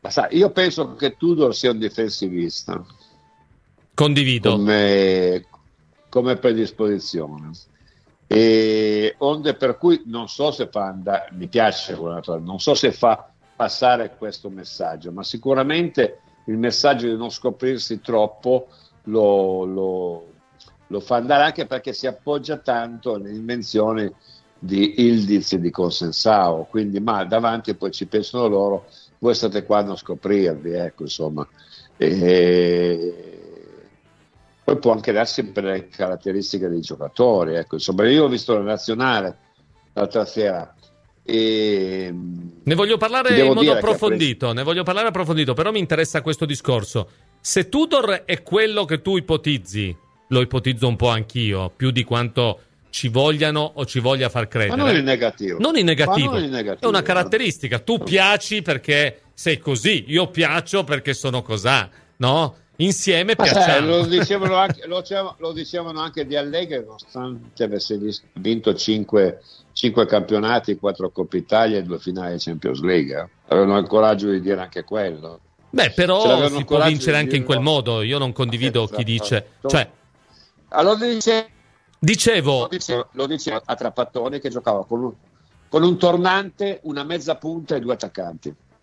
Ma sai, io penso che Tudor sia un difensivista. Condivido. Come predisposizione. E onde per cui non so se fa andare, mi piace, non so se fa passare questo messaggio, ma sicuramente il messaggio di non scoprirsi troppo lo fa andare, anche perché si appoggia tanto alle invenzioni di Ildiz e di Consensao, quindi ma davanti poi ci pensano loro, voi state qua a non scoprirvi, ecco, insomma. Poi può anche darsi per le caratteristiche dei giocatori, ecco, insomma. Io ho visto la nazionale l'altra sera e ne voglio parlare in modo approfondito, però mi interessa questo discorso. Se Tudor è quello che tu ipotizzi, lo ipotizzo un po' anch'io, più di quanto ci vogliano o ci voglia far credere. Ma non in negativo. Non in negativo. È una caratteristica. Tu piaci perché sei così, io piaccio perché sono cosà, no? Insieme piacciamo. Lo dicevano anche di Allegri, nonostante avesse vinto 5 campionati, 4 Coppe Italia e 2 finali Champions League. Avevano il coraggio di dire anche quello. Beh, però si può vincere anche in quel modo. Io non condivido chi dice. Cioè, allora dicevo lo dicevo a Trapattoni, che giocava con un tornante, una mezza punta e 2 attaccanti.